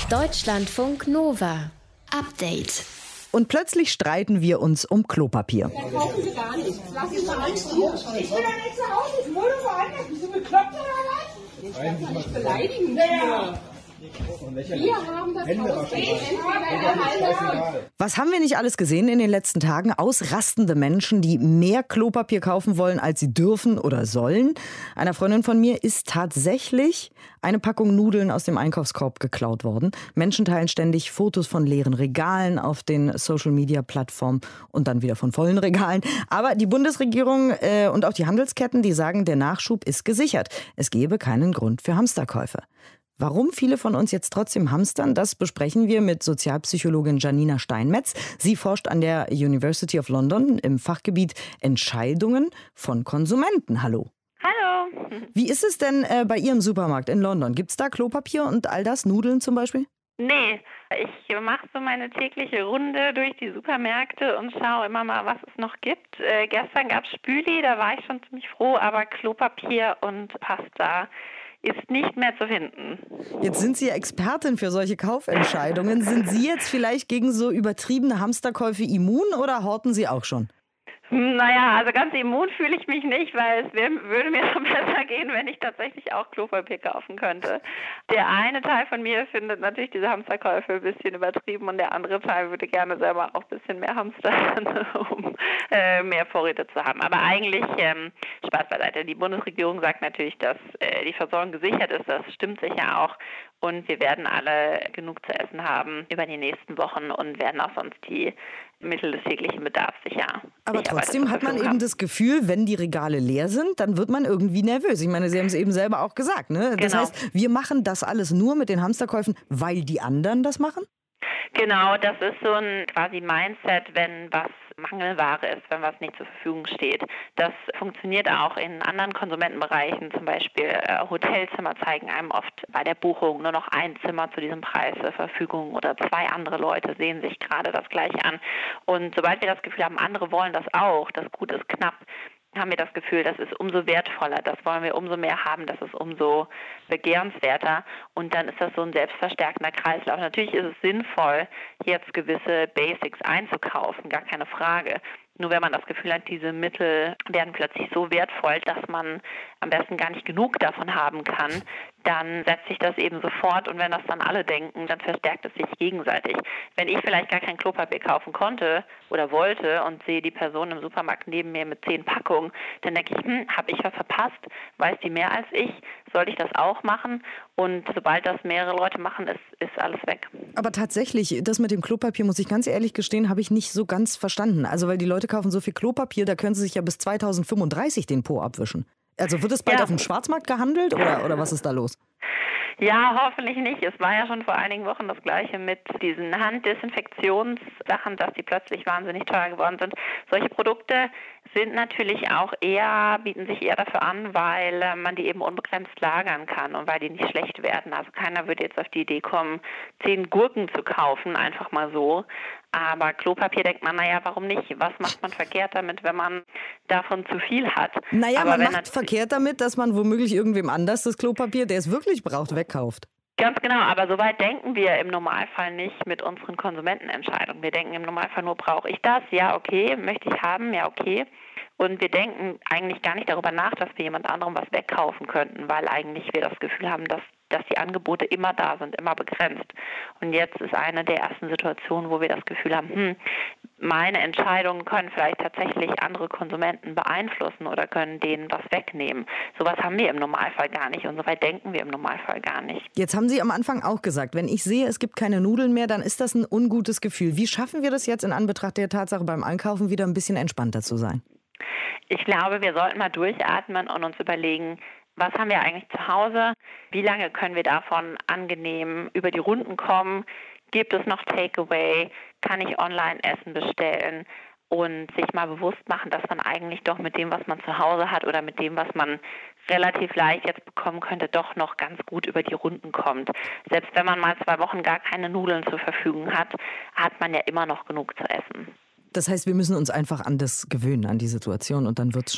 Deutschlandfunk Nova. Update. Und plötzlich streiten wir uns um Klopapier. Da kaufen Sie gar nichts. Lassen Sie mal alles hier. Ich will doch nicht zu Hause. Ich will doch woanders. Bist du bekloppt oder was? Ich werde doch nicht beleidigen. Ja. Wir haben das Haus. Was haben wir nicht alles gesehen in den letzten Tagen? Ausrastende Menschen, die mehr Klopapier kaufen wollen, als sie dürfen oder sollen. Einer Freundin von mir ist tatsächlich eine Packung Nudeln aus dem Einkaufskorb geklaut worden. Menschen teilen ständig Fotos von leeren Regalen auf den Social-Media-Plattformen und dann wieder von vollen Regalen. Aber die Bundesregierung und auch die Handelsketten, die sagen, der Nachschub ist gesichert. Es gebe keinen Grund für Hamsterkäufe. Warum viele von uns jetzt trotzdem hamstern, das besprechen wir mit Sozialpsychologin Janina Steinmetz. Sie forscht an der University of London im Fachgebiet Entscheidungen von Konsumenten. Hallo. Hallo. Wie ist es denn bei Ihrem Supermarkt in London? Gibt es da Klopapier und all das, Nudeln zum Beispiel? Nee, ich mache so meine tägliche Runde durch die Supermärkte und schaue immer mal, was es noch gibt. Gestern gab es Spüli, da war ich schon ziemlich froh, aber Klopapier und Pasta ist nicht mehr zu finden. Jetzt sind Sie ja Expertin für solche Kaufentscheidungen. Sind Sie jetzt vielleicht gegen so übertriebene Hamsterkäufe immun oder horten Sie auch schon? Naja, also ganz immun fühle ich mich nicht, weil es würde mir schon besser gehen, wenn ich tatsächlich auch Klopapier kaufen könnte. Der eine Teil von mir findet natürlich diese Hamsterkäufe ein bisschen übertrieben und der andere Teil würde gerne selber auch ein bisschen mehr hamstern, um mehr Vorräte zu haben. Aber eigentlich, Spaß beiseite, die Bundesregierung sagt natürlich, dass die Versorgung gesichert ist, das stimmt sicher auch. Und wir werden alle genug zu essen haben über die nächsten Wochen und werden auch sonst die Mittel des täglichen Bedarfs sicher. Aber trotzdem hat man eben das Gefühl, wenn die Regale leer sind, dann wird man irgendwie nervös. Ich meine, Sie haben es eben selber auch gesagt, ne? Das heißt, wir machen das alles nur mit den Hamsterkäufen, weil die anderen das machen? Genau, das ist so ein quasi Mindset, wenn was Mangelware ist, wenn was nicht zur Verfügung steht. Das funktioniert auch in anderen Konsumentenbereichen, zum Beispiel Hotelzimmer zeigen einem oft bei der Buchung nur noch ein Zimmer zu diesem Preis zur Verfügung oder zwei andere Leute sehen sich gerade das gleiche an. Und sobald wir das Gefühl haben, andere wollen das auch, das Gut ist knapp, haben wir das Gefühl, das ist umso wertvoller, das wollen wir umso mehr haben, das ist umso begehrenswerter und dann ist das so ein selbstverstärkender Kreislauf. Natürlich ist es sinnvoll, jetzt gewisse Basics einzukaufen, gar keine Frage. Nur wenn man das Gefühl hat, diese Mittel werden plötzlich so wertvoll, dass man am besten gar nicht genug davon haben kann, dann setzt sich das eben sofort und wenn das dann alle denken, dann verstärkt es sich gegenseitig. Wenn ich vielleicht gar kein Klopapier kaufen konnte oder wollte und sehe die Person im Supermarkt neben mir mit 10 Packungen, dann denke ich, habe ich was verpasst? Weiß die mehr als ich? Sollte ich das auch machen? Und sobald das mehrere Leute machen, ist alles weg. Aber tatsächlich, das mit dem Klopapier, muss ich ganz ehrlich gestehen, habe ich nicht so ganz verstanden. Also weil die Leute kaufen so viel Klopapier, da können sie sich ja bis 2035 den Po abwischen. Also wird es bald auf dem Schwarzmarkt gehandelt oder was ist da los? Ja, hoffentlich nicht. Es war ja schon vor einigen Wochen das Gleiche mit diesen Handdesinfektionssachen, dass die plötzlich wahnsinnig teuer geworden sind. Solche Produkte sind natürlich auch bieten sich eher dafür an, weil man die eben unbegrenzt lagern kann und weil die nicht schlecht werden. Also keiner würde jetzt auf die Idee kommen, 10 Gurken zu kaufen, einfach mal so. Aber Klopapier denkt man, naja, warum nicht? Was macht man verkehrt damit, wenn man davon zu viel hat? Naja, aber man macht verkehrt damit, dass man womöglich irgendwem anders das Klopapier, der es wirklich braucht, wegkauft. Ganz genau, aber soweit denken wir im Normalfall nicht mit unseren Konsumentenentscheidungen. Wir denken im Normalfall nur, brauche ich das? Ja, okay. Möchte ich haben? Ja, okay. Und wir denken eigentlich gar nicht darüber nach, dass wir jemand anderem was wegkaufen könnten, weil eigentlich wir das Gefühl haben, dass die Angebote immer da sind, immer begrenzt. Und jetzt ist eine der ersten Situationen, wo wir das Gefühl haben, meine Entscheidungen können vielleicht tatsächlich andere Konsumenten beeinflussen oder können denen was wegnehmen. Sowas haben wir im Normalfall gar nicht und soweit denken wir im Normalfall gar nicht. Jetzt haben Sie am Anfang auch gesagt, wenn ich sehe, es gibt keine Nudeln mehr, dann ist das ein ungutes Gefühl. Wie schaffen wir das jetzt in Anbetracht der Tatsache, beim Einkaufen wieder ein bisschen entspannter zu sein? Ich glaube, wir sollten mal durchatmen und uns überlegen, was haben wir eigentlich zu Hause? Wie lange können wir davon angenehm über die Runden kommen? Gibt es noch Takeaway? Kann ich online Essen bestellen? Und sich mal bewusst machen, dass man eigentlich doch mit dem, was man zu Hause hat oder mit dem, was man relativ leicht jetzt bekommen könnte, doch noch ganz gut über die Runden kommt. Selbst wenn man mal 2 Wochen gar keine Nudeln zur Verfügung hat, hat man ja immer noch genug zu essen. Das heißt, wir müssen uns einfach an das gewöhnen, an die Situation und dann wird's schon.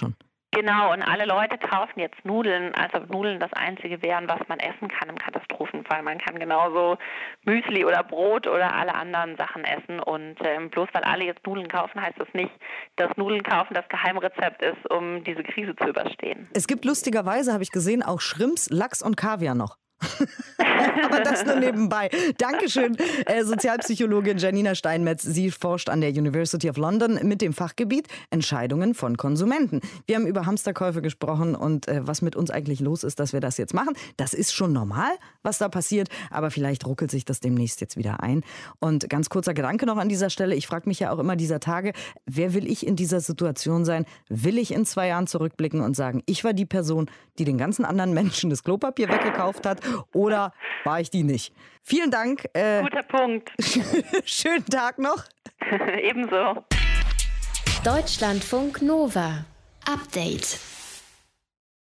Genau, und alle Leute kaufen jetzt Nudeln, als ob Nudeln das Einzige wären, was man essen kann im Katastrophenfall. Man kann genauso Müsli oder Brot oder alle anderen Sachen essen. Und bloß weil alle jetzt Nudeln kaufen, heißt das nicht, dass Nudeln kaufen das Geheimrezept ist, um diese Krise zu überstehen. Es gibt lustigerweise, habe ich gesehen, auch Shrimps, Lachs und Kaviar noch. Aber das nur nebenbei. Dankeschön, Sozialpsychologin Janina Steinmetz. Sie forscht an der University of London mit dem Fachgebiet Entscheidungen von Konsumenten. Wir haben über Hamsterkäufe gesprochen und was mit uns eigentlich los ist, dass wir das jetzt machen. Das ist schon normal, was da passiert, aber vielleicht ruckelt sich das demnächst jetzt wieder ein. Und ganz kurzer Gedanke noch an dieser Stelle. Ich frage mich ja auch immer dieser Tage, wer will ich in dieser Situation sein? Will ich in 2 Jahren zurückblicken und sagen, ich war die Person, die den ganzen anderen Menschen das Klopapier weggekauft hat? Oder war ich die nicht? Vielen Dank. Guter Punkt. Schönen Tag noch. Ebenso. Deutschlandfunk Nova. Update.